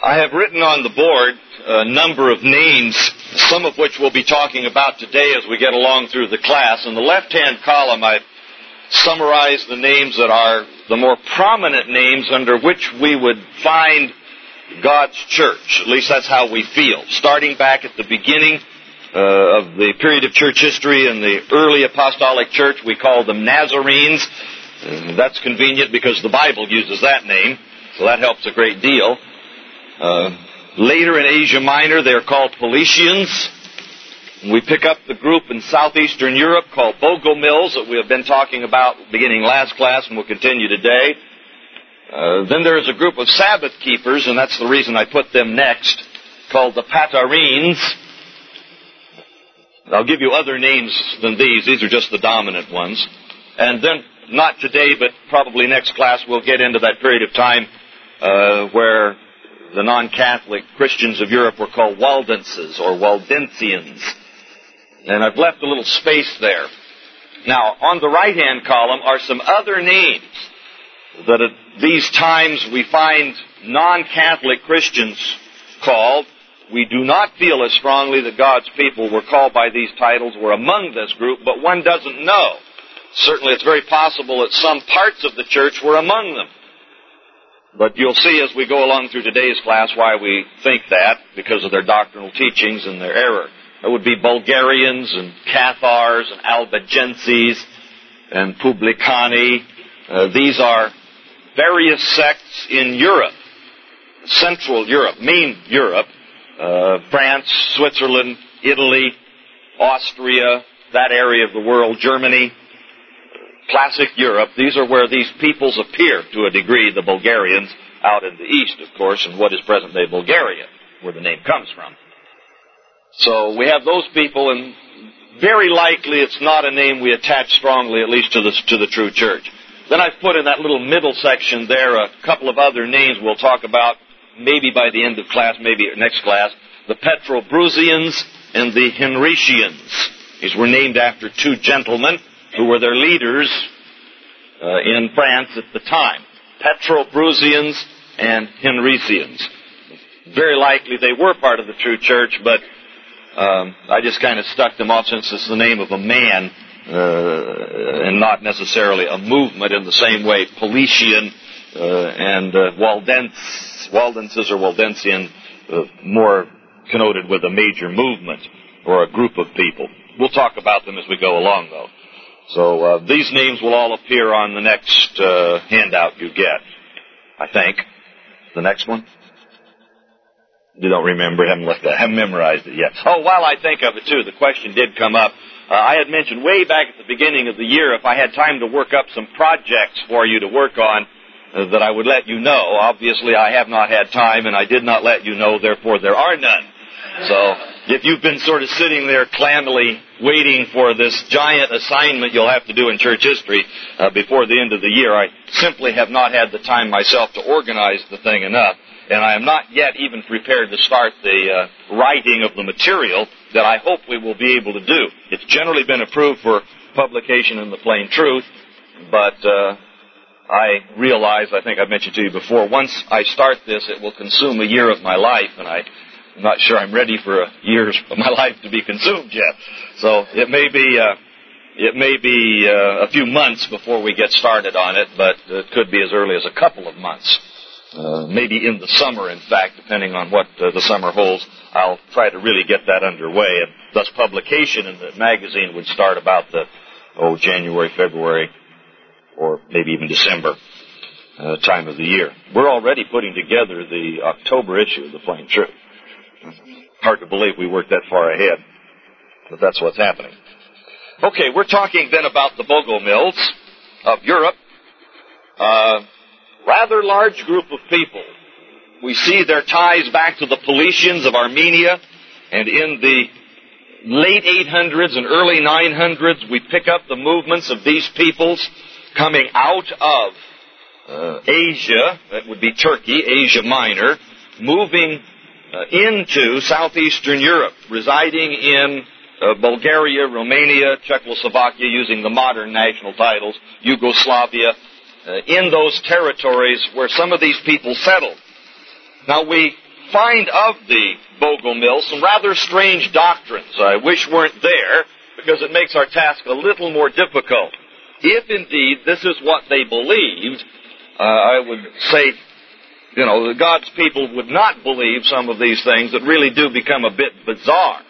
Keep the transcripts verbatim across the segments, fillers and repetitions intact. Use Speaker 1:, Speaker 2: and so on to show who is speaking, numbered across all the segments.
Speaker 1: I have written on the board a number of names, some of which we'll be talking about today as we get along through the class. In the left-hand column, I've summarized the names that are the more prominent names under which we would find God's church. At least that's how we feel. Starting back at the beginning uh, of the period of church history in the early apostolic church, we call them Nazarenes. Uh, that's convenient because the Bible uses that name, so that helps a great deal. Uh, later in Asia Minor, they're called Paulicians. We pick up the group in southeastern Europe called Bogomils that we have been talking about beginning last class and will continue today. Uh, then there is a group of Sabbath keepers, and that's the reason I put them next, called the Patarenes. I'll give you other names than these. These are just the dominant ones. And then, not today, but probably next class, we'll get into that period of time uh, where the non-Catholic Christians of Europe were called Waldenses or Waldensians. And I've left a little space there. Now, on the right-hand column are some other names that at these times we find non-Catholic Christians called. We do not feel as strongly that God's people were called by these titles were among this group, but one doesn't know. Certainly it's very possible that some parts of the church were among them. But you'll see as we go along through today's class why we think that, because of their doctrinal teachings and their error. There would be Bulgarians and Cathars and Albigenses and Publicani. Uh, these are various sects in Europe, Central Europe, main Europe, uh, France, Switzerland, Italy, Austria, that area of the world, Germany, classic Europe. These are where these peoples appear to a degree, the Bulgarians, out in the east, of course, in what is present-day Bulgaria, where the name comes from. So we have those people, and very likely it's not a name we attach strongly, at least to the, to the true church. Then I've put in that little middle section there a couple of other names we'll talk about, maybe by the end of class, maybe next class, the Petrobrusians and the Henricians. These were named after two gentlemen who were their leaders uh, in France at the time. Petrobrusians and Henricians. Very likely they were part of the true church, but um, I just kind of stuck them off since it's the name of a man uh, and not necessarily a movement in the same way Paulician uh, and uh, Waldense, Waldenses or Waldensian uh, more connoted with a major movement or a group of people. We'll talk about them as we go along, though. So uh, these names will all appear on the next uh, handout you get, I think. The next one? You don't remember, haven't looked at it, haven't memorized it yet. Oh, while I think of it, too, the question did come up. Uh, I had mentioned way back at the beginning of the year if I had time to work up some projects for you to work on uh, that I would let you know. Obviously, I have not had time, and I did not let you know, therefore there are none. So if you've been sort of sitting there clammily waiting for this giant assignment you'll have to do in church history uh, before the end of the year, I simply have not had the time myself to organize the thing enough, and I am not yet even prepared to start the uh, writing of the material that I hope we will be able to do. It's generally been approved for publication in the Plain Truth, but uh, I realize, I think I've mentioned to you before, once I start this, it will consume a year of my life, and I I'm not sure I'm ready for a years of my life to be consumed yet. So it may be uh, it may be uh, a few months before we get started on it, but it could be as early as a couple of months. Uh, maybe in the summer, in fact, depending on what uh, the summer holds, I'll try to really get that underway. And thus publication in the magazine would start about the, oh, January, February, or maybe even December uh, time of the year. We're already putting together the October issue of the Plain Truth. Hard to believe we worked that far ahead, but that's what's happening. Okay, we're talking then about the Bogomils of Europe. Uh, rather large group of people. We see their ties back to the Paulicians of Armenia, and in the late eight hundreds and early nine hundreds, we pick up the movements of these peoples coming out of uh, Asia, that would be Turkey, Asia Minor, moving Uh, into southeastern Europe, residing in uh, Bulgaria, Romania, Czechoslovakia, using the modern national titles, Yugoslavia, uh, in those territories where some of these people settled. Now, we find of the Bogomils some rather strange doctrines. I wish weren't there, because it makes our task a little more difficult. If indeed this is what they believed, uh, I would say, you know, God's people would not believe some of these things that really do become a bit bizarre.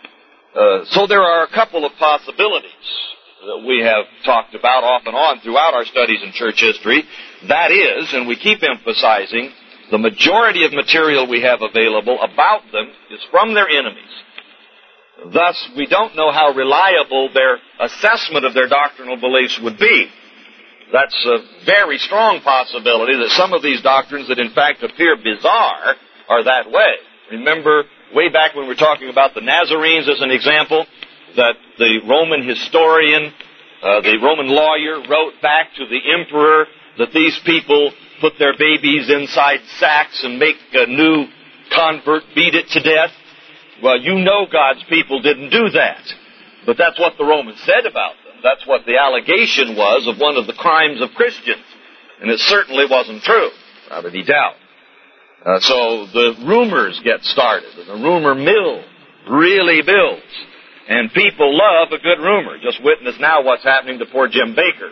Speaker 1: Uh, so there are a couple of possibilities that we have talked about off and on throughout our studies in church history. That is, and we keep emphasizing, the majority of material we have available about them is from their enemies. Thus, we don't know how reliable their assessment of their doctrinal beliefs would be. That's a very strong possibility that some of these doctrines that in fact appear bizarre are that way. Remember, way back when we were talking about the Nazarenes as an example, that the Roman historian, uh, the Roman lawyer, wrote back to the emperor that these people put their babies inside sacks and make a new convert beat it to death. Well, you know God's people didn't do that. But that's what the Romans said about them. That's what the allegation was of one of the crimes of Christians. And it certainly wasn't true, without any doubt. Uh, so the rumors get started, and the rumor mill really builds. And people love a good rumor. Just witness now what's happening to poor Jim Bakker.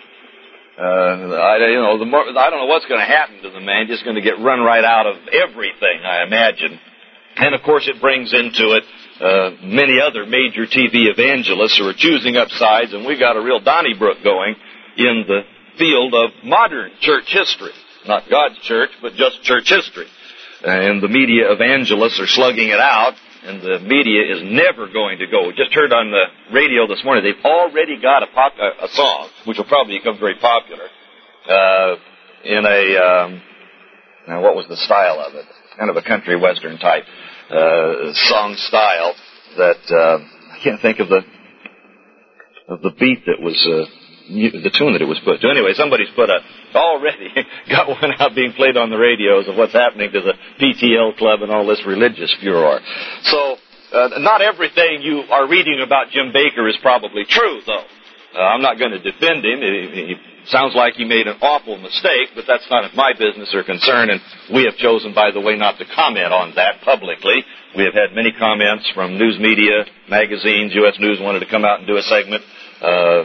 Speaker 1: Uh, I, you know, the more, I don't know what's going to happen to the man. He's going to get run right out of everything, I imagine. And, of course, it brings into it uh, many other major T V evangelists who are choosing up sides, and we've got a real Donnybrook going in the field of modern church history. Not God's church, but just church history. And the media evangelists are slugging it out, and the media is never going to go. We just heard on the radio this morning, they've already got a, pop, a, a song, which will probably become very popular, uh, in a, um, now what was the style of it? Kind of a country western type uh, song style that, uh, I can't think of the, of the beat that was, uh, the tune that it was put to. Anyway, somebody's put a, already got one out being played on the radios of what's happening to the P T L club and all this religious furor. So, uh, not everything you are reading about Jim Bakker is probably true, though. Uh, I'm not going to defend him. He, he sounds like he made an awful mistake, but that's not my business or concern, and we have chosen, by the way, not to comment on that publicly. We have had many comments from news media, magazines. U S News wanted to come out and do a segment. Uh,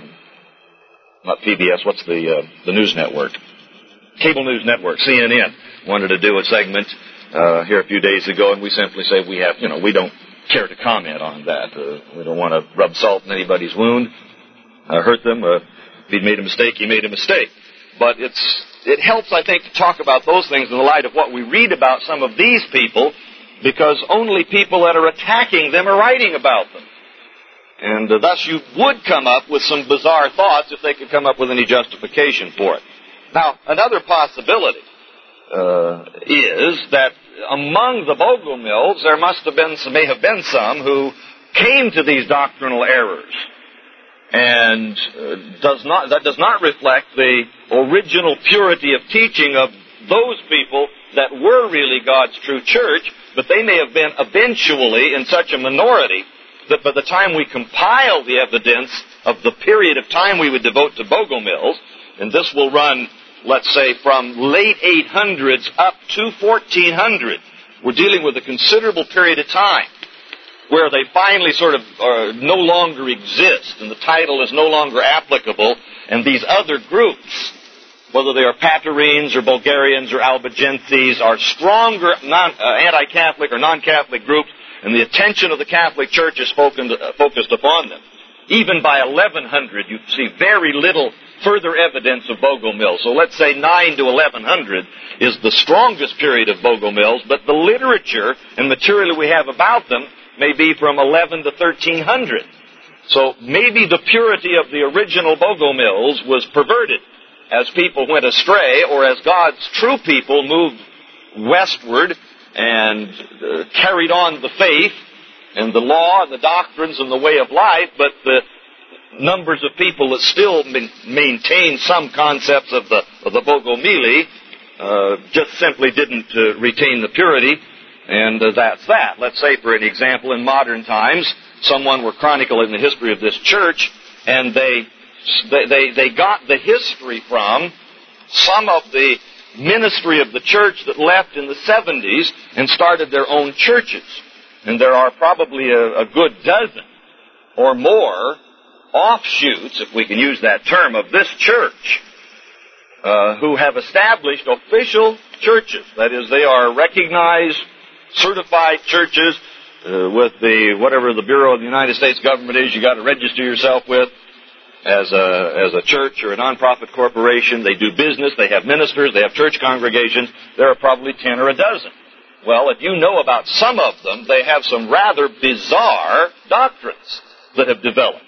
Speaker 1: Not P B S, what's the uh, the news network? Cable news network, C N N, wanted to do a segment uh, here a few days ago, and we simply say we have, you know, we don't care to comment on that. Uh, we don't want to rub salt in anybody's wound, uh, hurt them. Uh, if he made a mistake, he made a mistake. But it's it helps, I think, to talk about those things in the light of what we read about some of these people, because only people that are attacking them are writing about them. And uh, thus you would come up with some bizarre thoughts if they could come up with any justification for it. Now, another possibility uh, is that among the Bogomils, there must have been, some, may have been some who came to these doctrinal errors. And uh, does not that does not reflect the original purity of teaching of those people that were really God's true church, but they may have been eventually in such a minority that by the time we compile the evidence of the period of time we would devote to Bogomils, and this will run, let's say, from late eight hundreds up to fourteen hundred, we're dealing with a considerable period of time where they finally sort of uh, no longer exist, and the title is no longer applicable, and these other groups, whether they are Patarenes or Bulgarians or Albigenses, are stronger non, uh, anti-Catholic or non-Catholic groups, and the attention of the Catholic Church is spoken, uh, focused upon them. Even by eleven hundred, you see very little further evidence of Bogomils. So let's say nine to eleven hundred is the strongest period of Bogomils, but the literature and material we have about them may be from eleven to thirteen hundred. So maybe the purity of the original Bogomils was perverted as people went astray, or as God's true people moved westward and uh, carried on the faith and the law and the doctrines and the way of life, but the numbers of people that still maintain some concepts of the of the Bogomili uh, just simply didn't uh, retain the purity, and uh, that's that. Let's say, for an example, in modern times, someone were chronicling the history of this church, and they they they got the history from some of the ministry of the church that left in the seventies and started their own churches. And there are probably a, a good dozen or more offshoots, if we can use that term, of this church uh, who have established official churches. That is, they are recognized, certified churches uh, with the whatever the Bureau of the United States government is you got to register yourself with as a, as a church or a nonprofit corporation. They do business, they have ministers, they have church congregations. There are probably ten or a dozen. Well, if you know about some of them, they have some rather bizarre doctrines that have developed.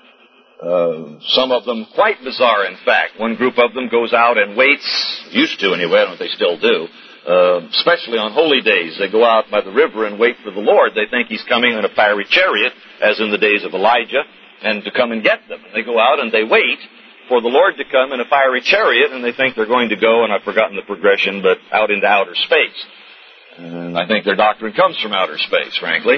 Speaker 1: Uh, some of them quite bizarre, in fact. One group of them goes out and waits, used to anyway, I don't know if they still do, uh, especially on holy days. They go out by the river and wait for the Lord. They think He's coming in a fiery chariot, as in the days of Elijah, and to come and get them. And they go out and they wait for the Lord to come in a fiery chariot, and they think they're going to go, and I've forgotten the progression, but out into outer space. And I think their doctrine comes from outer space, frankly.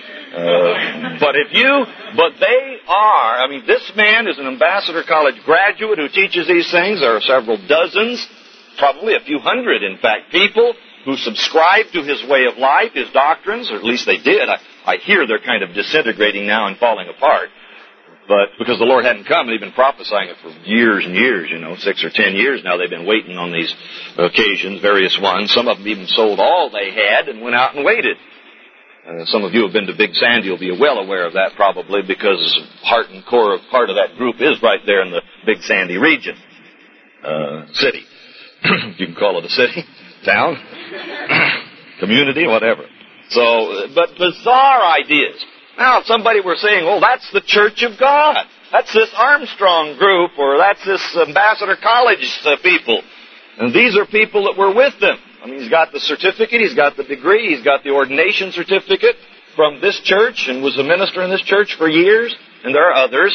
Speaker 1: Uh, but if you, but they are, I mean, this man is an Ambassador College graduate who teaches these things. There are several dozens, probably a few hundred, in fact, people who subscribe to his way of life, his doctrines, or at least they did. I, I hear they're kind of disintegrating now and falling apart. But because the Lord hadn't come, they've been prophesying it for years and years, you know, six or ten years now. They've been waiting on these occasions, various ones. Some of them even sold all they had and went out and waited. Uh, some of you have been to Big Sandy. You'll be well aware of that probably, because heart and core of part of that group is right there in the Big Sandy region. Uh, city. You can call it a city, town, community, whatever. So, but bizarre ideas. Now, if somebody were saying, well, that's the Church of God. That's this Armstrong group, or that's this Ambassador College uh, people. And these are people that were with them. I mean, he's got the certificate, he's got the degree, he's got the ordination certificate from this church and was a minister in this church for years, and there are others.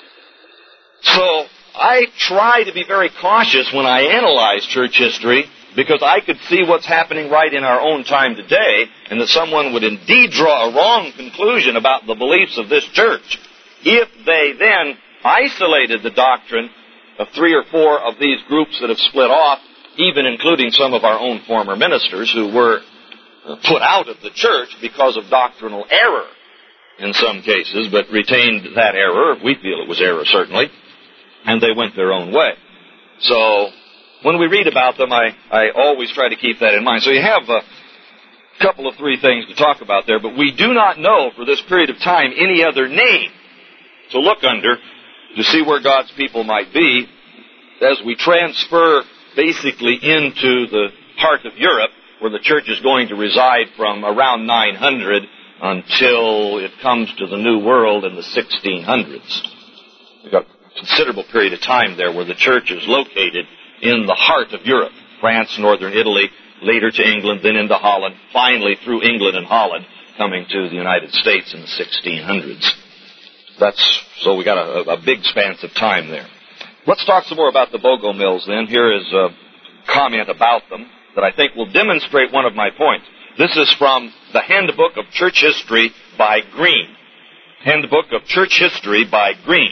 Speaker 1: So I try to be very cautious when I analyze church history, because I could see what's happening right in our own time today, and that someone would indeed draw a wrong conclusion about the beliefs of this church if they then isolated the doctrine of three or four of these groups that have split off, even including some of our own former ministers who were put out of the church because of doctrinal error in some cases, but retained that error. We feel it was error, certainly, and they went their own way. So when we read about them, I, I always try to keep that in mind. So you have a couple of three things to talk about there, but we do not know for this period of time any other name to look under to see where God's people might be as we transfer basically into the heart of Europe, where the church is going to reside from around nine hundred until it comes to the New World in the sixteen hundreds. We've got a considerable period of time there where the church is located in the heart of Europe. France, northern Italy, later to England, then into Holland, finally through England and Holland, coming to the United States in the sixteen hundreds. That's, so we got a, a big span of time there. Let's talk some more about the Bogomils then. Here is a comment about them that I think will demonstrate one of my points. This is from the Handbook of Church History by Green. Handbook of Church History by Green.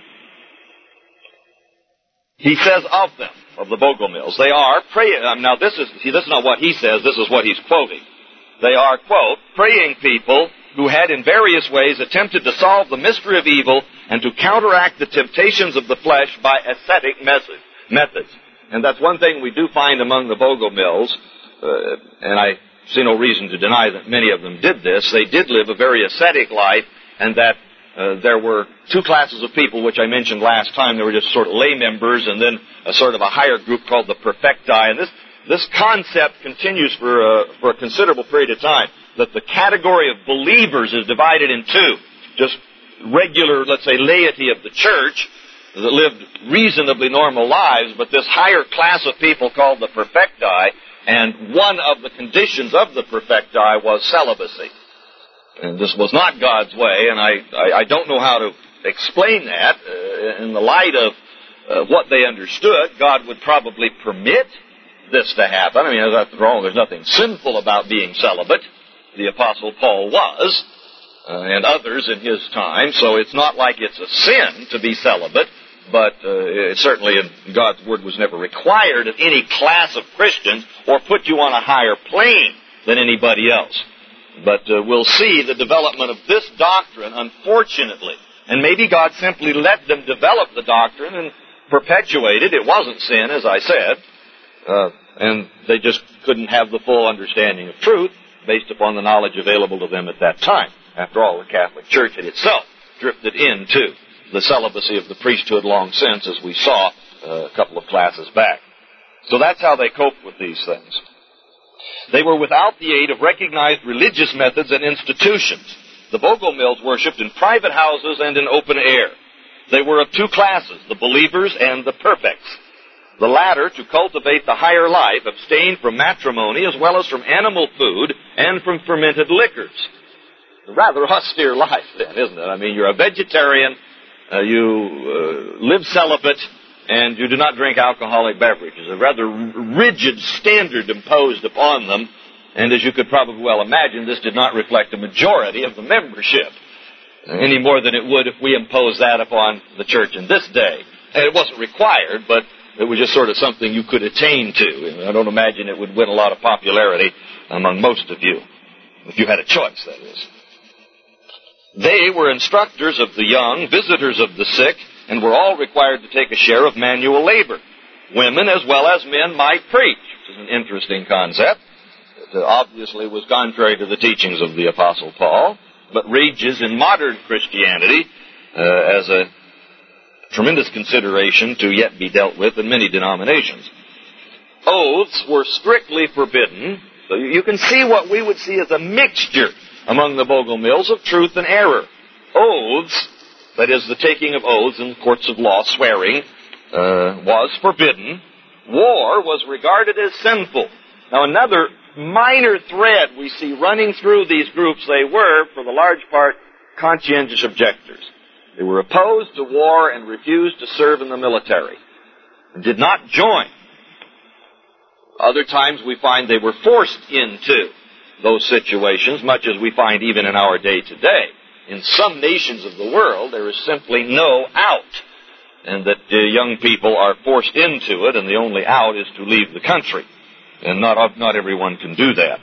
Speaker 1: He says of them, of the Bogomils, they are praying. Um, now this is, see, this is not what he says, this is what he's quoting. They are, quote, praying people who had in various ways attempted to solve the mystery of evil and to counteract the temptations of the flesh by ascetic methods. And that's one thing we do find among the Bogomils, uh, and I see no reason to deny that many of them did this. They did live a very ascetic life, and that uh, there were two classes of people, which I mentioned last time. There were just sort of lay members, and then a sort of a higher group called the perfecti. And this this concept continues for a, for a considerable period of time, that the category of believers is divided in two. Just regular, let's say, laity of the church that lived reasonably normal lives, but this higher class of people called the perfecti, and one of the conditions of the perfecti was celibacy. And this was not God's way, and I, I, I don't know how to explain that. Uh, in the light of uh, what they understood, God would probably permit this to happen. I mean, after all, there's nothing sinful about being celibate. The Apostle Paul was, uh, and others in his time, so it's not like it's a sin to be celibate, but uh, it certainly God's Word was never required of any class of Christians or put you on a higher plane than anybody else. But uh, we'll see the development of this doctrine, unfortunately. And maybe God simply let them develop the doctrine and perpetuate it. It wasn't sin, as I said. Uh, and they just couldn't have the full understanding of truth based upon the knowledge available to them at that time. After all, the Catholic Church had itself drifted into the celibacy of the priesthood long since, as we saw uh, a couple of classes back. So that's how they coped with these things. They were without the aid of recognized religious methods and institutions. The Bogomils worshipped in private houses and in open air. They were of two classes, the believers and the perfects. The latter, to cultivate the higher life, abstained from matrimony as well as from animal food and from fermented liquors. A rather austere life, then, isn't it? I mean, you're a vegetarian, uh, you uh, live celibate, and you do not drink alcoholic beverages. A rather rigid standard imposed upon them, and as you could probably well imagine, this did not reflect a majority of the membership, any more than it would if we imposed that upon the church in this day. And it wasn't required, but it was just sort of something you could attain to. I don't imagine it would win a lot of popularity among most of you, if you had a choice, that is. They were instructors of the young, visitors of the sick, and were all required to take a share of manual labor. Women as well as men might preach, which is an interesting concept. It obviously was contrary to the teachings of the Apostle Paul, but rages in modern Christianity uh, as a tremendous consideration to yet be dealt with in many denominations. Oaths were strictly forbidden, so you can see what we would see as a mixture among the Bogomils of truth and error. Oaths, that is, the taking of oaths in courts of law, swearing, uh, was forbidden. War was regarded as sinful. Now, another minor thread we see running through these groups, they were, for the large part, conscientious objectors. They were opposed to war and refused to serve in the military and did not join. Other times we find they were forced into those situations, much as we find even in our day today. In some nations of the world, there is simply no out, and that uh, young people are forced into it, and the only out is to leave the country. And not, not everyone can do that.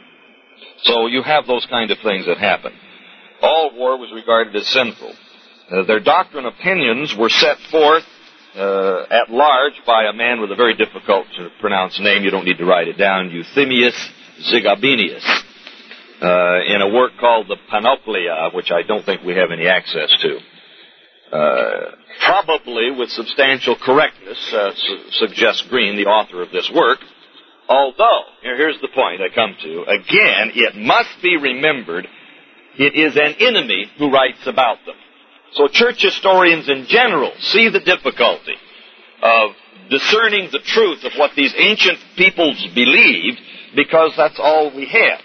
Speaker 1: So you have those kind of things that happen. All war was regarded as sinful. Uh, their doctrine opinions were set forth uh, at large by a man with a very difficult to pronounce name. You don't need to write it down. Euthemius Zigabinius, uh, in a work called the Panoplia, which I don't think we have any access to. Uh, probably with substantial correctness, uh, su- suggests Green, the author of this work. Although, here, here's the point I come to. Again, it must be remembered, it is an enemy who writes about them. So church historians in general see the difficulty of discerning the truth of what these ancient peoples believed, because that's all we have.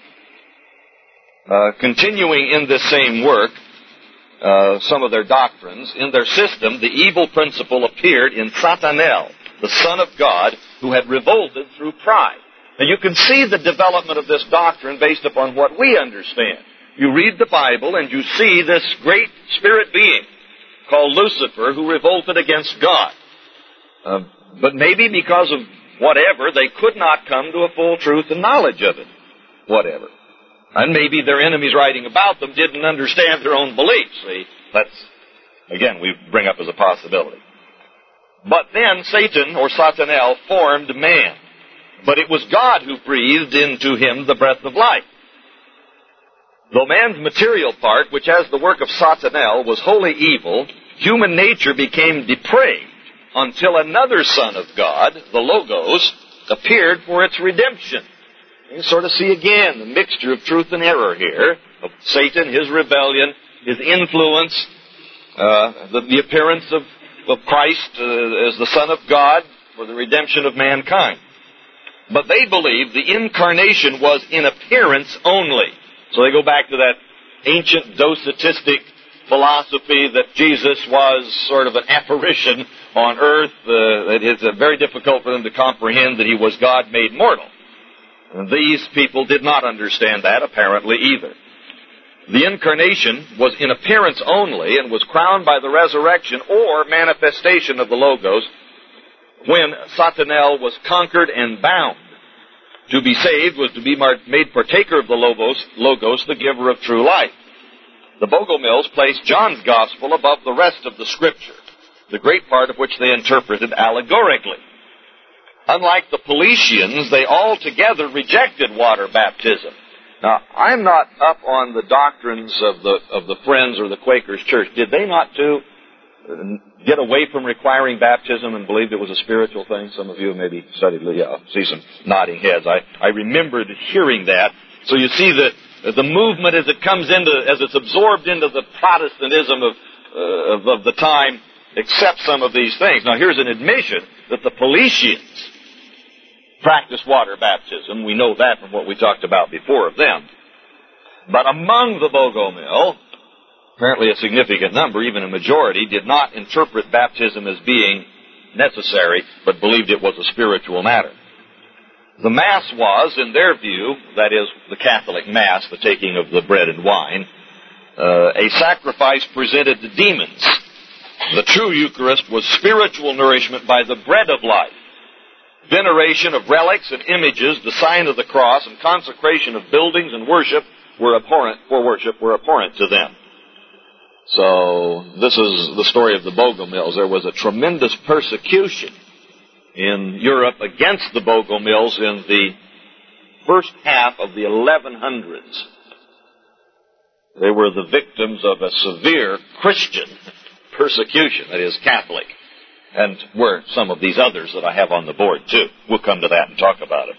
Speaker 1: Uh, continuing in this same work, uh, some of their doctrines, in their system, the evil principle appeared in Satanel, the Son of God, who had revolted through pride. Now you can see the development of this doctrine based upon what we understand. You read the Bible and you see this great spirit being called Lucifer who revolted against God. Uh, but maybe because of whatever, they could not come to a full truth and knowledge of it. Whatever. And maybe their enemies writing about them didn't understand their own beliefs. See, that's, again, we bring up as a possibility. But then Satan, or Satanel, formed man. But it was God who breathed into him the breath of life. Though man's material part, which as the work of Satanel was wholly evil, human nature became depraved until another Son of God, the Logos, appeared for its redemption. You sort of see again the mixture of truth and error here, of Satan, his rebellion, his influence, uh, the, the appearance of, of Christ uh, as the Son of God for the redemption of mankind. But they believed the incarnation was in appearance only. So they go back to that ancient docetistic philosophy that Jesus was sort of an apparition on earth. Uh, it is uh, very difficult for them to comprehend that he was God made mortal. And these people did not understand that, apparently, either. The incarnation was in appearance only and was crowned by the resurrection or manifestation of the Logos when Satanas was conquered and bound. To be saved was to be made partaker of the Logos, Logos, the giver of true life. The Bogomils placed John's Gospel above the rest of the Scripture, the great part of which they interpreted allegorically. Unlike the Paulicians, they altogether rejected water baptism. Now, I'm not up on the doctrines of the of the Friends or the Quakers Church. Did they not, too, get away from requiring baptism and believed it was a spiritual thing? Some of you maybe studied, yeah, I see some nodding heads. I, I remembered hearing that. So you see the, the movement as it comes into, as it's absorbed into the Protestantism of, uh, of, of the time, accepts some of these things. Now, here's an admission that the Paulicians practiced water baptism. We know that from what we talked about before of them. But among the Bogomil, apparently a significant number, even a majority, did not interpret baptism as being necessary, but believed it was a spiritual matter. The Mass was, in their view, that is, the Catholic Mass, the taking of the bread and wine, uh, a sacrifice presented to demons. The true Eucharist was spiritual nourishment by the bread of life. Veneration of relics and images, the sign of the cross, and consecration of buildings and worship were abhorrent for worship were abhorrent to them. So this is the story of the Bogomils. There was a tremendous persecution in Europe against the Bogomils in the first half of the eleven hundreds. They were the victims of a severe Christian persecution, that is, Catholic. And were some of these others that I have on the board, too. We'll come to that and talk about it.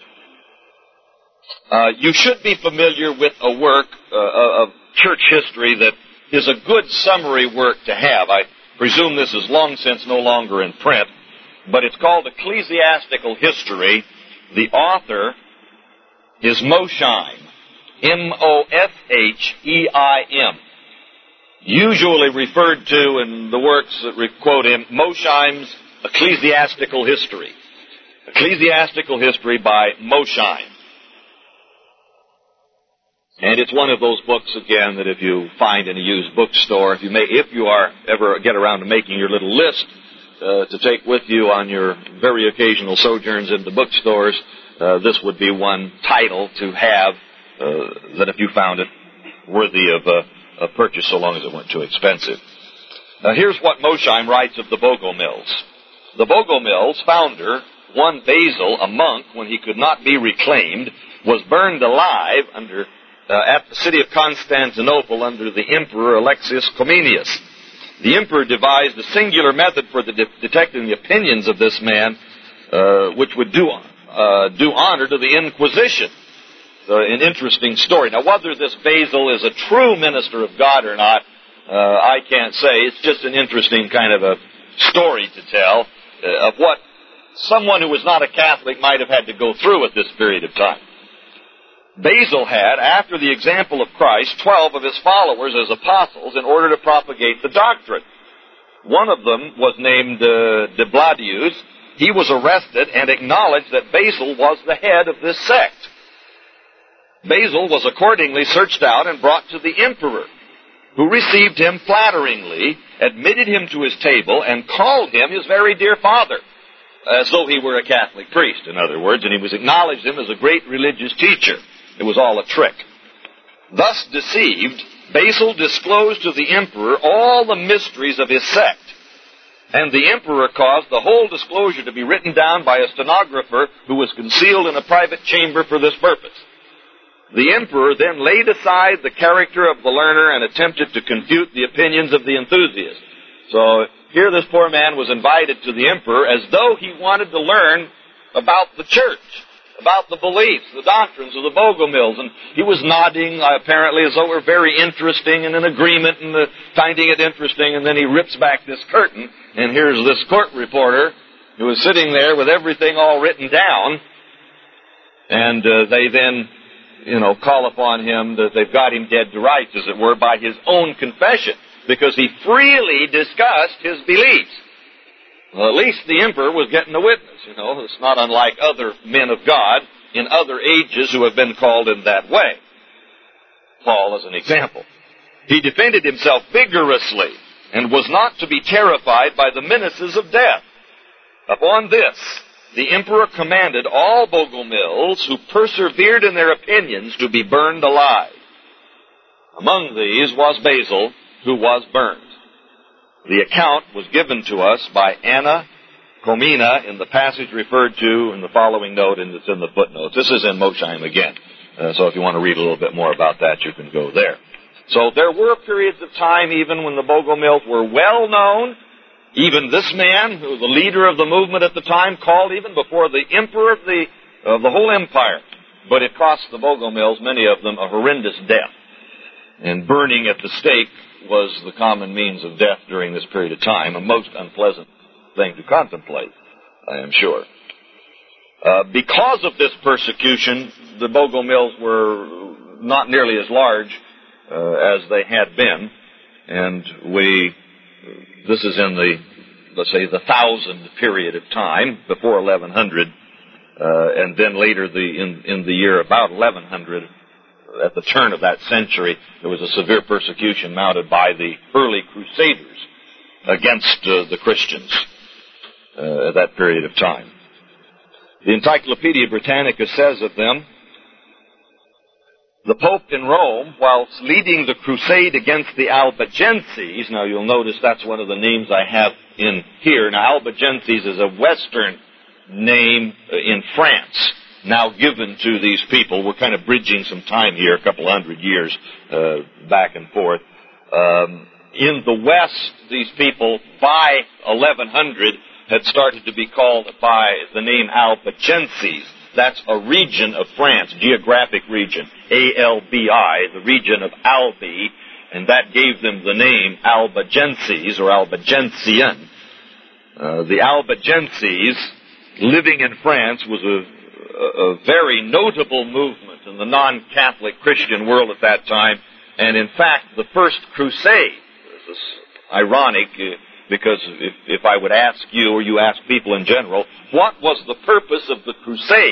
Speaker 1: Uh, you should be familiar with a work uh, of church history that is a good summary work to have. I presume this is long since no longer in print, but it's called Ecclesiastical History. The author is Mosheim, M O S H E I M. Usually referred to in the works that quote him, Mosheim's Ecclesiastical History. Ecclesiastical History by Mosheim. And it's one of those books, again, that if you find in a used bookstore, if you may, if you are ever get around to making your little list uh, to take with you on your very occasional sojourns into bookstores, uh, this would be one title to have uh, that if you found it worthy of uh, a purchase so long as it weren't too expensive. Now here's what Mosheim writes of the Bogomils. The Bogomils' founder, one Basil, a monk, when he could not be reclaimed, was burned alive under uh, at the city of Constantinople under the Emperor Alexius Comnenus. The emperor devised a singular method for the de- detecting the opinions of this man, uh, which would do, uh, do honor to the Inquisition. Uh, an interesting story. Now, whether this Basil is a true minister of God or not, uh, I can't say. It's just an interesting kind of a story to tell uh, of what someone who was not a Catholic might have had to go through at this period of time. Basil had, after the example of Christ, twelve of his followers as apostles in order to propagate the doctrine. One of them was named uh, Dibladius. He was arrested and acknowledged that Basil was the head of this sect. Basil was accordingly searched out and brought to the emperor, who received him flatteringly, admitted him to his table, and called him his very dear father, as though he were a Catholic priest, in other words, and he was acknowledged him as a great religious teacher. It was all a trick. Thus deceived, Basil disclosed to the emperor all the mysteries of his sect, and the emperor caused the whole disclosure to be written down by a stenographer who was concealed in a private chamber for this purpose. The emperor then laid aside the character of the learner and attempted to confute the opinions of the enthusiast. So here this poor man was invited to the emperor as though he wanted to learn about the church, about the beliefs, the doctrines of the Bogomils. And he was nodding, uh, apparently, as though it were very interesting and in agreement and uh, finding it interesting. And then he rips back this curtain, and here's this court reporter who is sitting there with everything all written down. And uh, they then... you know, call upon him that they've got him dead to rights, as it were, by his own confession, because he freely discussed his beliefs. Well, at least the emperor was getting a witness, you know. It's not unlike other men of God in other ages who have been called in that way. Paul as an example. He defended himself vigorously and was not to be terrified by the menaces of death. Upon this, the emperor commanded all Bogomils who persevered in their opinions to be burned alive. Among these was Basil, who was burned. The account was given to us by Anna Komina in the passage referred to in the following note, and it's in the footnotes. This is in Mosheim again. Uh, so if you want to read a little bit more about that, you can go there. So there were periods of time even when the Bogomils were well known. Even this man, who was the leader of the movement at the time, called even before the emperor of the, of the whole empire. But it cost the Bogomils, many of them, a horrendous death. And burning at the stake was the common means of death during this period of time, a most unpleasant thing to contemplate, I am sure. Uh, because of this persecution, the Bogomils were not nearly as large uh, as they had been, and we, this is in the, let's say, the thousand period of time, before eleven hundred, uh, and then later the in, in the year about eleven hundred, at the turn of that century, there was a severe persecution mounted by the early Crusaders against uh, the Christians uh, at that period of time. The Encyclopedia Britannica says of them, the Pope in Rome, whilst leading the crusade against the Albigenses, now you'll notice that's one of the names I have in here. Now, Albigenses is a Western name in France, now given to these people. We're kind of bridging some time here, a couple hundred years uh, back and forth. Um, in the West, these people, by eleven hundred, had started to be called by the name Albigenses. That's a region of France, geographic region, A L B I, the region of Albi, and that gave them the name Albigenses or Albigensian. Uh, the Albigenses, living in France, was a, a, a very notable movement in the non-Catholic Christian world at that time, and in fact, the first crusade, this is ironic, uh, because if, if I would ask you, or you ask people in general, what was the purpose of the crusade?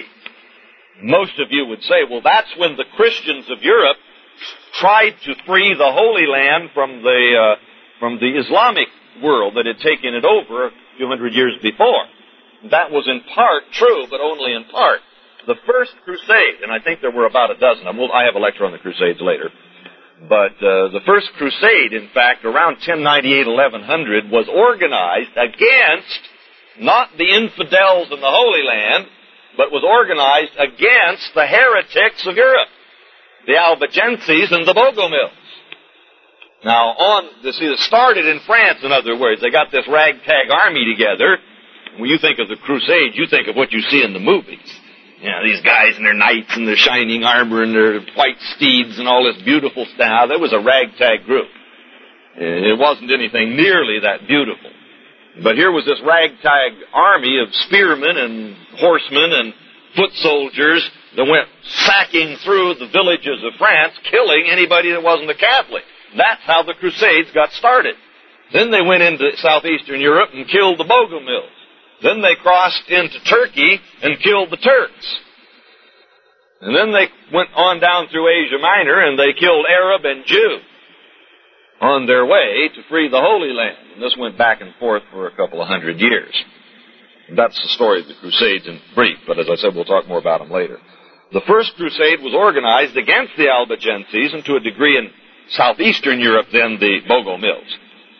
Speaker 1: Most of you would say, well, that's when the Christians of Europe tried to free the Holy Land from the, uh, from the Islamic world that had taken it over a few hundred years before. That was in part true, but only in part. The first crusade, and I think there were about a dozen of them. Well, I have a lecture on the crusades later. But uh, the first crusade, in fact, around ten ninety-eight, eleven hundred, was organized against not the infidels in the Holy Land, but was organized against the heretics of Europe, the Albigenses and the Bogomils. Now, on this, it started in France, in other words. They got this ragtag army together. When you think of the crusades, you think of what you see in the movies. You know, these guys in their knights and their shining armor and their white steeds and all this beautiful stuff. There was a ragtag group. It wasn't anything nearly that beautiful. But here was this ragtag army of spearmen and horsemen and foot soldiers that went sacking through the villages of France, killing anybody that wasn't a Catholic. That's how the Crusades got started. Then they went into southeastern Europe and killed the Bogomils. Then they crossed into Turkey and killed the Turks. And then they went on down through Asia Minor and they killed Arab and Jew on their way to free the Holy Land. And this went back and forth for a couple of hundred years. And that's the story of the Crusades in brief, but as I said, we'll talk more about them later. The first crusade was organized against the Albigenses and to a degree in southeastern Europe, then the Bogomils.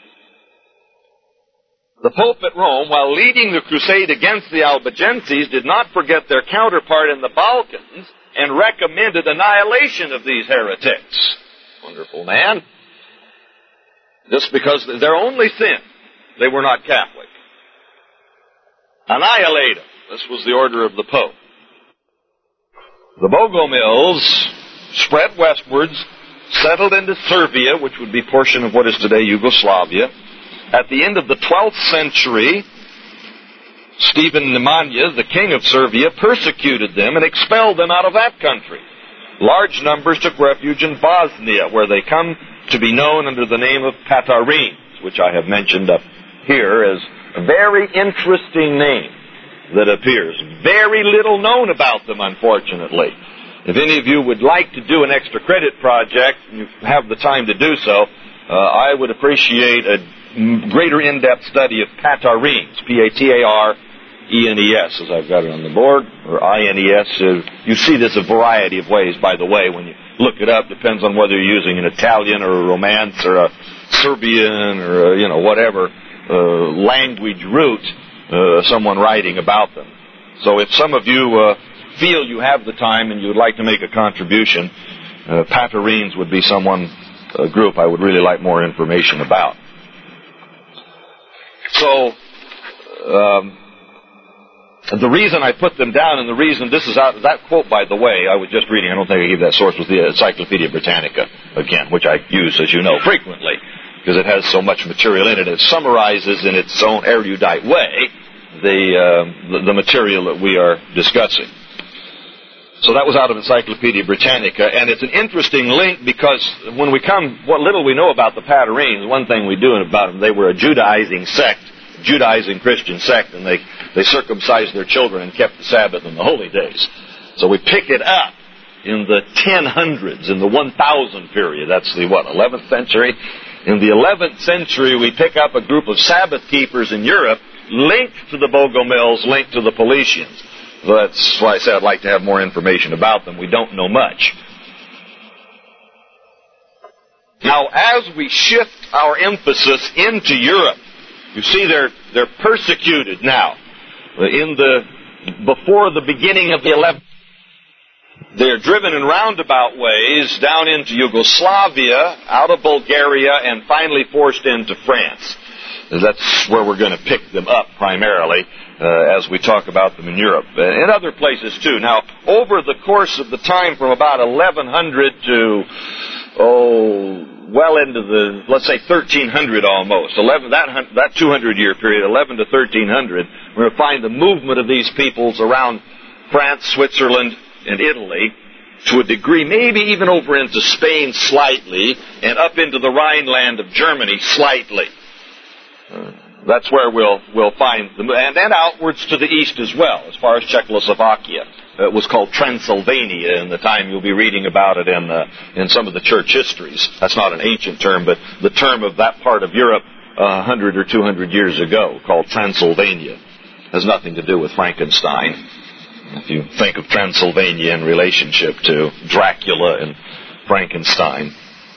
Speaker 1: The Pope at Rome, while leading the crusade against the Albigenses, did not forget their counterpart in the Balkans and recommended annihilation of these heretics. Wonderful man. Just because their only sin, they were not Catholic. Annihilate them. This was the order of the Pope. The Bogomils spread westwards, settled into Serbia, which would be a portion of what is today Yugoslavia. At the end of the twelfth century, Stephen Nemanja, the king of Serbia, persecuted them and expelled them out of that country. Large numbers took refuge in Bosnia, where they come to be known under the name of Tatarines, which I have mentioned up here as a very interesting name that appears. Very little known about them, unfortunately. If any of you would like to do an extra credit project, and you have the time to do so, uh, I would appreciate a greater in-depth study of Patarenes, P A T A R E N E S, as I've got it on the board, or I N E S. Uh, you see this a variety of ways, by the way, when you look it up. Depends on whether you're using an Italian or a Romance or a Serbian or a, you know, whatever uh, language root uh, someone writing about them. So if some of you uh, feel you have the time and you would like to make a contribution, uh, Patarenes would be someone, a group I would really like more information about. So, um, the reason I put them down, and the reason this is out, that quote, by the way, I was just reading, I don't think I gave that source, was the Encyclopedia Britannica, again, which I use, as you know, frequently, because it has so much material in it. It summarizes in its own erudite way the, uh, the, the material that we are discussing. So that was out of Encyclopedia Britannica, and it's an interesting link because when we come, what little we know about the Patarenes, one thing we do about them, they were a Judaizing sect, Judaizing Christian sect, and they, they circumcised their children and kept the Sabbath and the holy days. So we pick it up in the ten hundreds, in the one thousand period. That's the, what, eleventh century? In the eleventh century, we pick up a group of Sabbath keepers in Europe linked to the Bogomils, linked to the Paulicians. So that's why I said I'd like to have more information about them. We don't know much. Now, as we shift our emphasis into Europe, you see they're they're persecuted now. In the before the beginning of the eleventh, they're driven in roundabout ways down into Yugoslavia, out of Bulgaria, and finally forced into France. That's where we're going to pick them up primarily uh, as we talk about them in Europe and other places too. Now, over the course of the time from about eleven hundred to oh. well into the, let's say, thirteen hundred almost, eleven, that, that two hundred year period, eleven to thirteen hundred, we're going to find the movement of these peoples around France, Switzerland, and Italy to a degree, maybe even over into Spain slightly, and up into the Rhineland of Germany slightly. Uh, that's where we'll we'll find them, and, and outwards to the east as well, as far as Czechoslovakia. It was called Transylvania in the time you'll be reading about it in uh, in some of the church histories. That's not an ancient term, but the term of that part of Europe a uh, hundred or two hundred years ago, called Transylvania, has nothing to do with Frankenstein. If you think of Transylvania in relationship to Dracula and Frankenstein,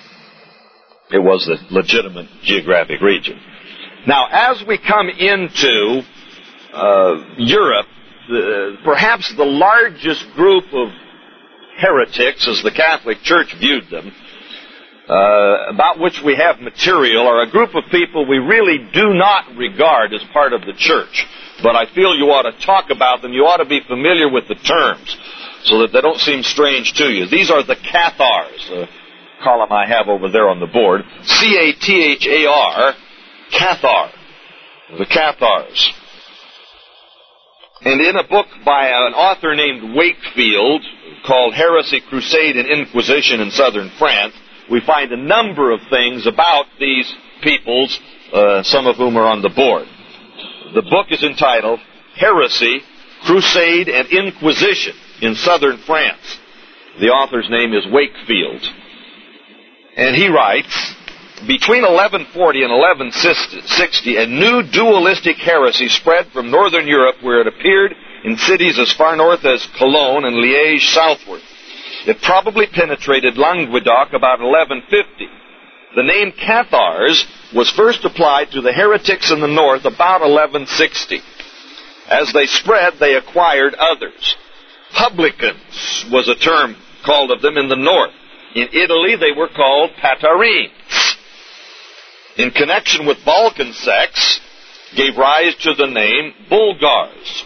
Speaker 1: it was the legitimate geographic region. Now, as we come into uh, Europe, the, perhaps the largest group of heretics, as the Catholic Church viewed them, uh, about which we have material, are a group of people we really do not regard as part of the church. But I feel you ought to talk about them. You ought to be familiar with the terms so that they don't seem strange to you. These are the Cathars, the column I have over there on the board. C A T H A R, Cathar, the Cathars. And in a book by an author named Wakefield called Heresy, Crusade, and Inquisition in Southern France, we find a number of things about these peoples, uh, some of whom are on the board. The book is entitled Heresy, Crusade, and Inquisition in Southern France. The author's name is Wakefield. And he writes, between eleven forty and eleven sixty, a new dualistic heresy spread from northern Europe, where it appeared in cities as far north as Cologne and Liège southward. It probably penetrated Languedoc about eleven fifty. The name Cathars was first applied to the heretics in the north about eleven sixty. As they spread, they acquired others. Publicans was a term called of them in the north. In Italy, they were called Patarenes. In connection with Balkan sects, gave rise to the name Bulgars,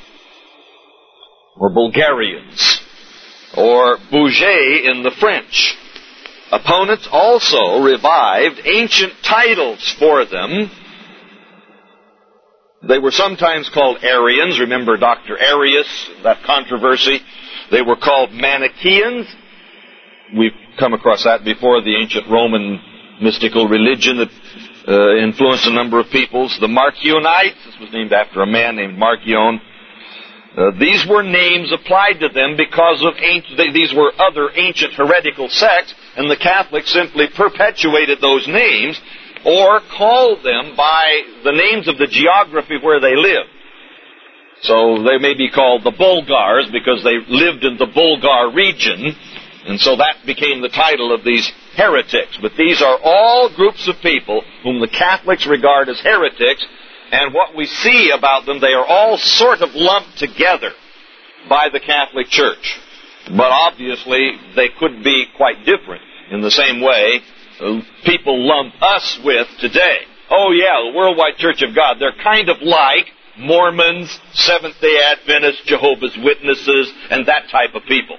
Speaker 1: or Bulgarians, or Bouget in the French. Opponents also revived ancient titles for them. They were sometimes called Arians. Remember Doctor Arius, that controversy. They were called Manichaeans. We've come across that before, the ancient Roman mystical religion that uh, influenced a number of peoples. The Marcionites, this was named after a man named Marcion. Uh, these were names applied to them because of ancient, these were other ancient heretical sects, and the Catholics simply perpetuated those names or called them by the names of the geography where they lived. So they may be called the Bulgars because they lived in the Bulgar region, and so that became the title of these heretics. But these are all groups of people whom the Catholics regard as heretics, and what we see about them, they are all sort of lumped together by the Catholic Church. But obviously, they could be quite different in the same way uh, people lump us with today. Oh yeah, the Worldwide Church of God, they're kind of like Mormons, Seventh-day Adventists, Jehovah's Witnesses, and that type of people.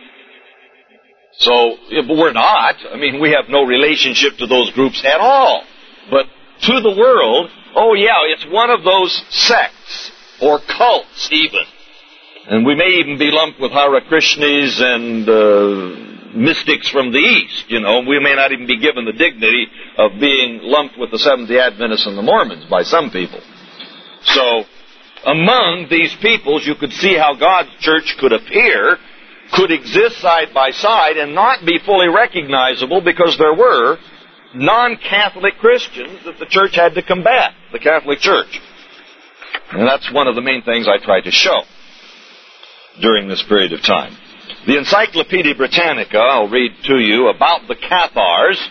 Speaker 1: So, but we're not. I mean, we have no relationship to those groups at all. But to the world, oh yeah, it's one of those sects, or cults even. And we may even be lumped with Hare Krishnas and uh, mystics from the East, you know. We may not even be given the dignity of being lumped with the Seventh-day Adventists and the Mormons by some people. So, among these peoples, you could see how God's church could appear, could exist side by side, and not be fully recognizable because there were non-Catholic Christians that the church had to combat, the Catholic Church. And that's one of the main things I tried to show during this period of time. The Encyclopedia Britannica, I'll read to you about the Cathars,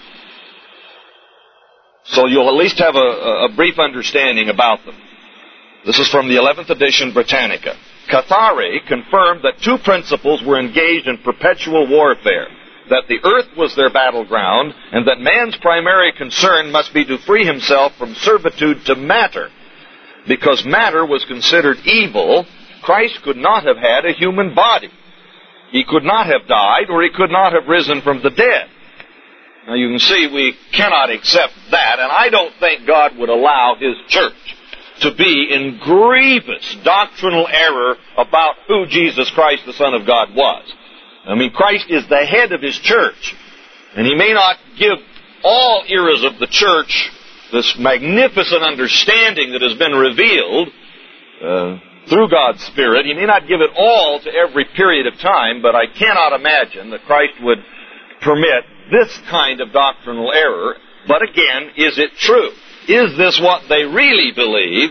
Speaker 1: so you'll at least have a, a brief understanding about them. This is from the eleventh edition Britannica. Cathari confirmed that two principles were engaged in perpetual warfare, that the earth was their battleground, and that man's primary concern must be to free himself from servitude to matter. Because matter was considered evil, Christ could not have had a human body. He could not have died, or he could not have risen from the dead. Now you can see we cannot accept that, and I don't think God would allow His church to be in grievous doctrinal error about who Jesus Christ, the Son of God, was. I mean, Christ is the head of His church, and He may not give all eras of the church this magnificent understanding that has been revealed uh, through God's Spirit. He may not give it all to every period of time, but I cannot imagine that Christ would permit this kind of doctrinal error. But again, is it true? Is this what they really believe?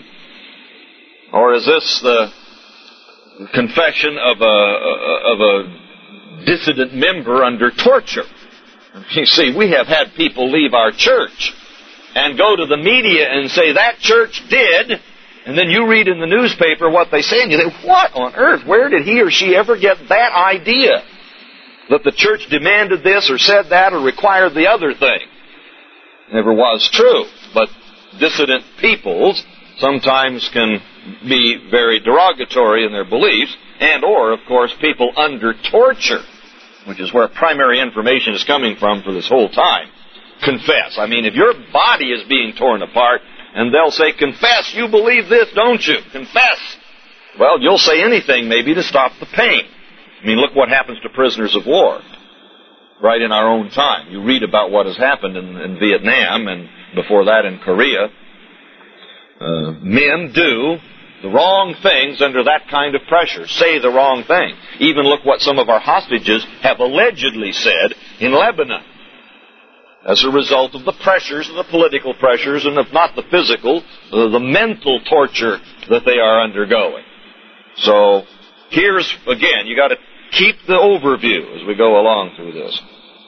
Speaker 1: Or is this the confession of a, of a dissident member under torture? You see, we have had people leave our church and go to the media and say, that church did, and then you read in the newspaper what they say, and you think, what on earth? Where did he or she ever get that idea? That the church demanded this or said that or required the other thing. Never was true. But dissident peoples sometimes can be very derogatory in their beliefs, and or, of course, people under torture, which is where primary information is coming from for this whole time. Confess. I mean, if your body is being torn apart, and they'll say, confess, you believe this, don't you? Confess. Well, you'll say anything maybe to stop the pain. I mean, look what happens to prisoners of war right in our own time. You read about what has happened in, in Vietnam and before that in Korea. Uh, men do the wrong things under that kind of pressure, say the wrong thing. Even look what some of our hostages have allegedly said in Lebanon as a result of the pressures, the political pressures, and if not the physical, uh, the mental torture that they are undergoing. So here's, again, you got to keep the overview as we go along through this.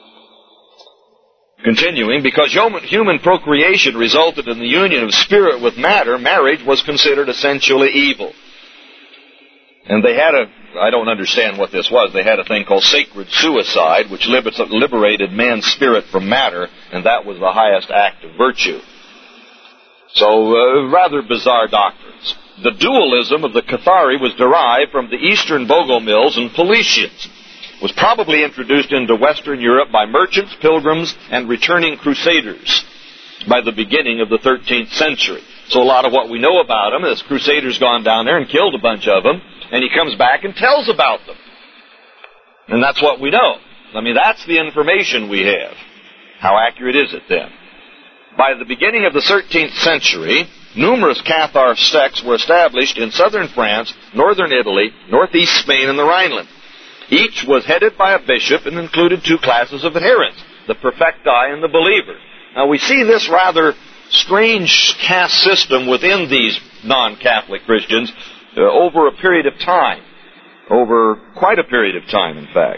Speaker 1: Continuing, because human procreation resulted in the union of spirit with matter, marriage was considered essentially evil. And they had a, I don't understand what this was, they had a thing called sacred suicide, which liberated man's spirit from matter, and that was the highest act of virtue. So, uh, rather bizarre doctrines. The dualism of the Cathari was derived from the Eastern Bogomils and Paulicians. Was probably introduced into Western Europe by merchants, pilgrims, and returning crusaders by the beginning of the thirteenth century. So a lot of what we know about them is crusaders gone down there and killed a bunch of them, and he comes back and tells about them. And that's what we know. I mean, that's the information we have. How accurate is it then? By the beginning of the thirteenth century, numerous Cathar sects were established in southern France, northern Italy, northeast Spain, and the Rhineland. Each was headed by a bishop and included two classes of adherents, the perfecti and the believers. Now we see this rather strange caste system within these non-Catholic Christians uh, over a period of time, over quite a period of time, in fact.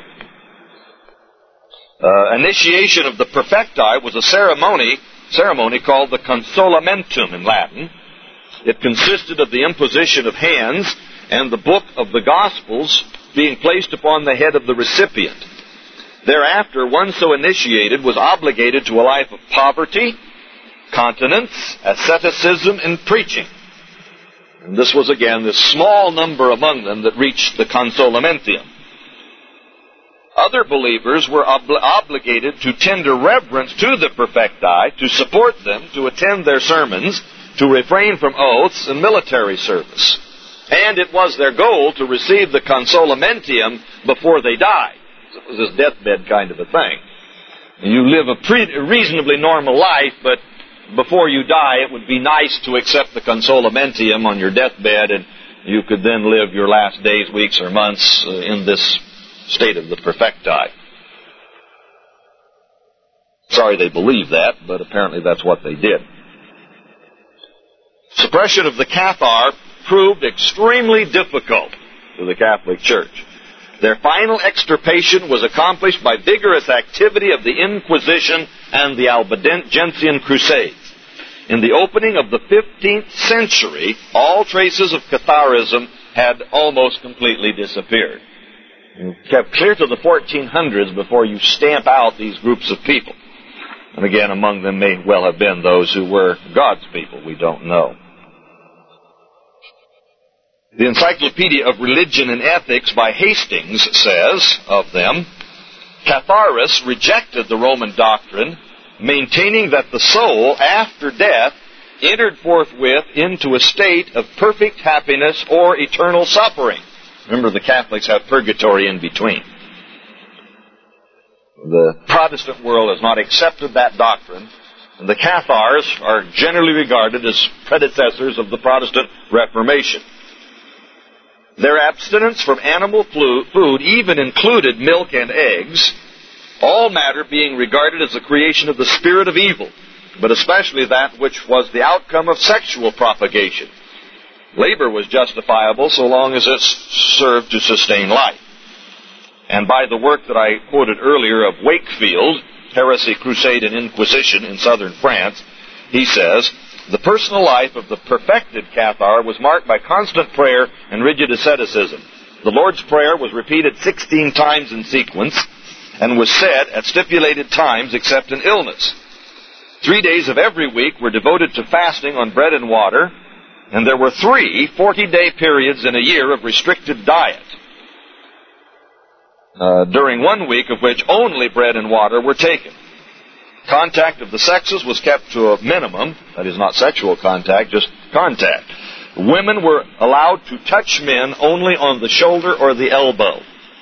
Speaker 1: Uh, initiation of the perfecti was a ceremony ceremony called the consolamentum in Latin. It consisted of the imposition of hands and the book of the Gospels being placed upon the head of the recipient. Thereafter, one so initiated was obligated to a life of poverty, continence, asceticism, and preaching. And this was again this small number among them that reached the consolamentium. Other believers were obli- obligated to tender reverence to the perfecti, to support them, to attend their sermons, to refrain from oaths and military service. And it was their goal to receive the consolamentium before they died. It was this deathbed kind of a thing. You live a pre- reasonably normal life, but before you die, it would be nice to accept the consolamentium on your deathbed, and you could then live your last days, weeks, or months uh, in this state of the perfecti. Sorry they believe that, but apparently that's what they did. Suppression of the Cathar proved extremely difficult to the Catholic Church. Their final extirpation was accomplished by vigorous activity of the Inquisition and the Albigensian Crusades. In the opening of the fifteenth century, all traces of Catharism had almost completely disappeared. You kept clear to the fourteen hundreds before you stamp out these groups of people. And again, among them may well have been those who were God's people. We don't know. The Encyclopedia of Religion and Ethics by Hastings says of them, Catharis rejected the Roman doctrine, maintaining that the soul, after death, entered forthwith into a state of perfect happiness or eternal suffering. Remember, the Catholics have purgatory in between. The Protestant world has not accepted that doctrine, and the Cathars are generally regarded as predecessors of the Protestant Reformation. Their abstinence from animal food even included milk and eggs, all matter being regarded as the creation of the spirit of evil, but especially that which was the outcome of sexual propagation. Labor was justifiable so long as it served to sustain life. And by the work that I quoted earlier of Wakefield, Heresy, Crusade, and Inquisition in southern France, he says, the personal life of the perfected Cathar was marked by constant prayer and rigid asceticism. The Lord's Prayer was repeated sixteen times in sequence and was said at stipulated times except in illness. Three days of every week were devoted to fasting on bread and water, and there were three forty-day periods in a year of restricted diet, uh, during one week of which only bread and water were taken. Contact of the sexes was kept to a minimum, that is not sexual contact, just contact. Women were allowed to touch men only on the shoulder or the elbow.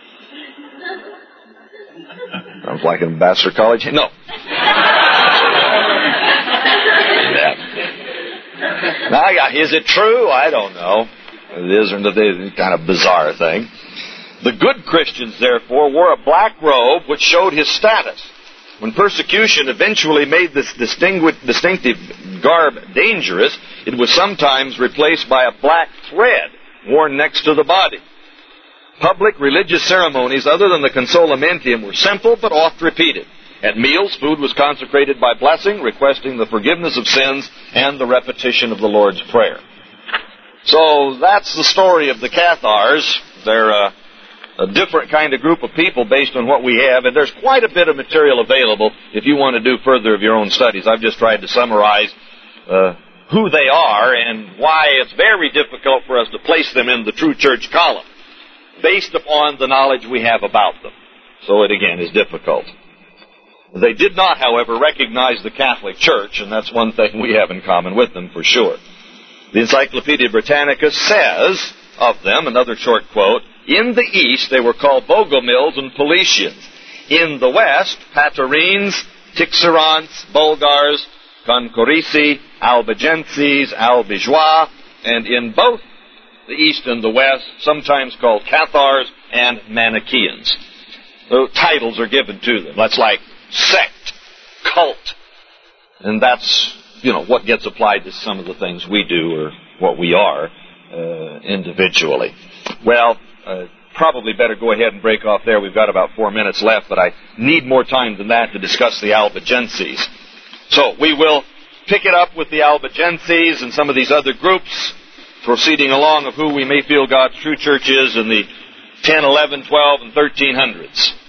Speaker 1: Sounds like an Ambassador College. No. Now, is it true? I don't know. It is a kind of bizarre thing. The good Christians, therefore, wore a black robe which showed his status. When persecution eventually made this distinctive garb dangerous, it was sometimes replaced by a black thread worn next to the body. Public religious ceremonies other than the consolamentium were simple but oft repeated. At meals, food was consecrated by blessing, requesting the forgiveness of sins and the repetition of the Lord's Prayer. So that's the story of the Cathars. They're uh, a different kind of group of people based on what we have, and there's quite a bit of material available if you want to do further of your own studies. I've just tried to summarize uh, who they are and why it's very difficult for us to place them in the true church column based upon the knowledge we have about them. So it again is difficult. They did not, however, recognize the Catholic Church, and that's one thing we have in common with them for sure. The Encyclopedia Britannica says of them, another short quote, in the East they were called Bogomils and Paulicians. In the West, Patarines, Tixerants, Bulgars, Concorici, Albigenses, Albigeois, and in both the East and the West, sometimes called Cathars and Manichaeans. The titles are given to them. That's like sect, cult, and that's, you know, what gets applied to some of the things we do or what we are uh, individually. Well, uh, probably better go ahead and break off there. We've got about four minutes left, but I need more time than that to discuss the Albigenses. So we will pick it up with the Albigenses and some of these other groups, proceeding along of who we may feel God's true church is in the ten, eleven, twelve, and thirteen hundreds.